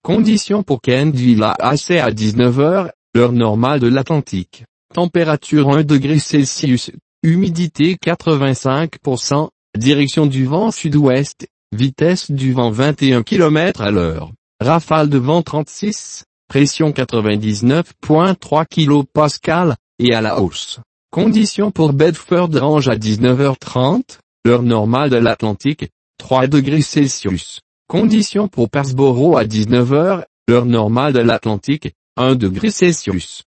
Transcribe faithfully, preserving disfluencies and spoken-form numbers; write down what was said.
Conditions pour Kentville A C à dix-neuf heures, l'heure normale de l'Atlantique. Température un degré Celsius, humidité quatre-vingt-cinq pour cent, direction du vent sud-ouest, vitesse du vent vingt et un kilomètres à l'heure, rafale de vent trente-six, pression quatre-vingt-dix-neuf virgule trois kilopascales, et à la hausse. Conditions pour Bedford Range à dix-neuf heures trente, l'heure normale de l'Atlantique, trois degrés Celsius. Conditions pour Peterborough à dix-neuf heures, l'heure normale de l'Atlantique, un degré Celsius.